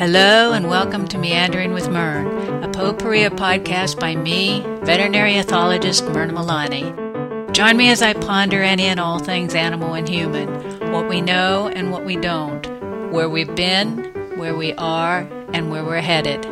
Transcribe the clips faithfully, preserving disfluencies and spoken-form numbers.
Hello and welcome to Meandering with Mern, a potpourri podcast by me, veterinary ethologist Myrna Milani. Join me as I ponder any and all things animal and human, what we know and what we don't, where we've been, where we are, and where we're headed.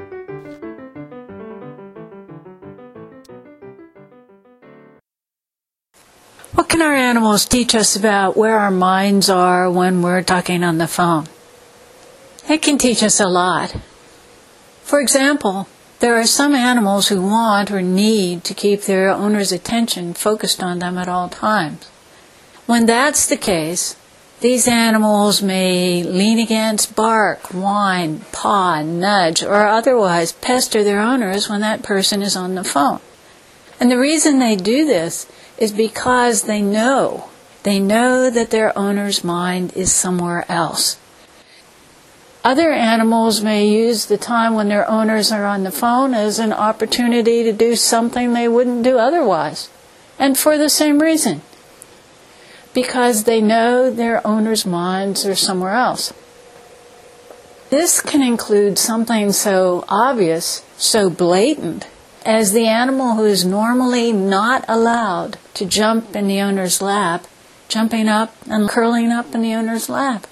What can our animals teach us about where our minds are when we're talking on the phone? It can teach us a lot. For example, there are some animals who want or need to keep their owner's attention focused on them at all times. When that's the case, these animals may lean against, bark, whine, paw, nudge, or otherwise pester their owners when that person is on the phone. And the reason they do this is because they know, they know that their owner's mind is somewhere else. Other animals may use the time when their owners are on the phone as an opportunity to do something they wouldn't do otherwise, and for the same reason, because they know their owners' minds are somewhere else. This can include something so obvious, so blatant, as the animal who is normally not allowed to jump in the owner's lap, jumping up and curling up in the owner's lap.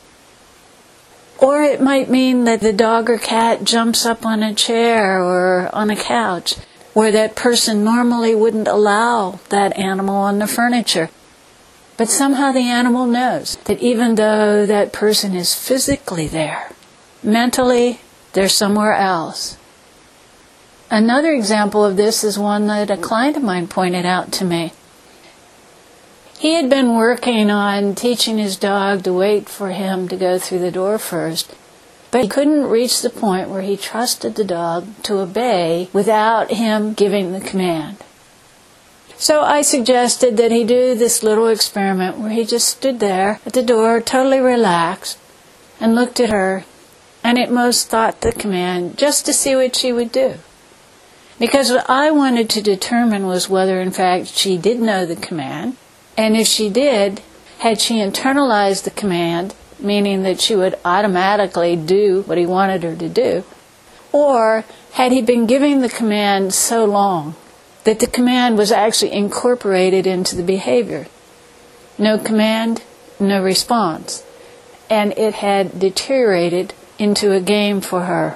Or it might mean that the dog or cat jumps up on a chair or on a couch where that person normally wouldn't allow that animal on the furniture. But somehow the animal knows that even though that person is physically there, mentally they're somewhere else. Another example of this is one that a client of mine pointed out to me. He had been working on teaching his dog to wait for him to go through the door first, but he couldn't reach the point where he trusted the dog to obey without him giving the command. So I suggested that he do this little experiment where he just stood there at the door, totally relaxed, and looked at her, and at most thought the command just to see what she would do. Because what I wanted to determine was whether in fact she did know the command, and if she did, had she internalized the command, meaning that she would automatically do what he wanted her to do, or had he been giving the command so long that the command was actually incorporated into the behavior. No command, no response. And it had deteriorated into a game for her.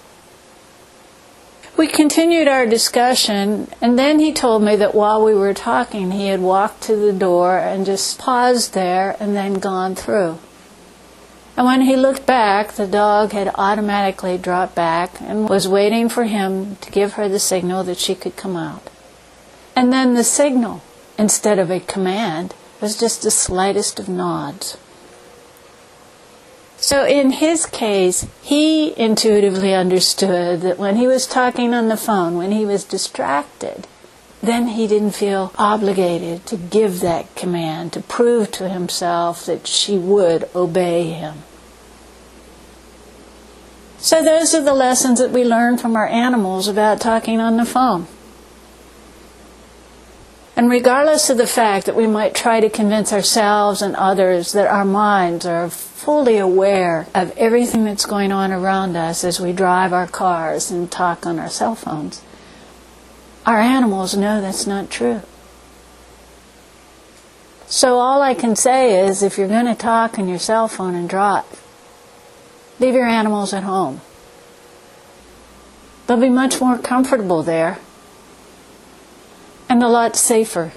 We continued our discussion, and then he told me that while we were talking, he had walked to the door and just paused there and then gone through. And when he looked back, the dog had automatically dropped back and was waiting for him to give her the signal that she could come out. And then the signal, instead of a command, was just the slightest of nods. So in his case, he intuitively understood that when he was talking on the phone, when he was distracted, then he didn't feel obligated to give that command, to prove to himself that she would obey him. So those are the lessons that we learn from our animals about talking on the phone. And regardless of the fact that we might try to convince ourselves and others that our minds are fully aware of everything that's going on around us as we drive our cars and talk on our cell phones, our animals know that's not true. So all I can say is, if you're going to talk on your cell phone and drive, leave your animals at home. They'll be much more comfortable there. And a lot safer.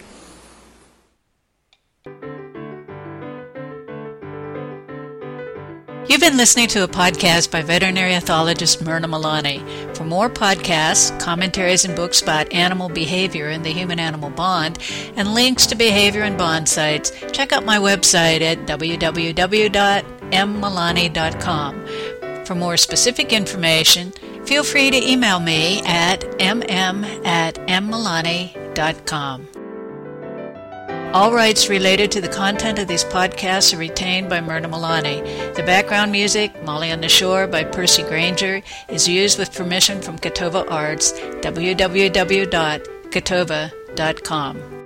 You've been listening to a podcast by veterinary ethologist Myrna Milani. For more podcasts, commentaries, and books about animal behavior and the human-animal bond, and links to behavior and bond sites, check out my website at w w w dot m milani dot com. For more specific information, feel free to email me at m m at m milani dot com. All rights related to the content of these podcasts are retained by Myrna Milani. The background music, Molly on the Shore by Percy Granger, is used with permission from Catova Arts, w w w dot catova dot com.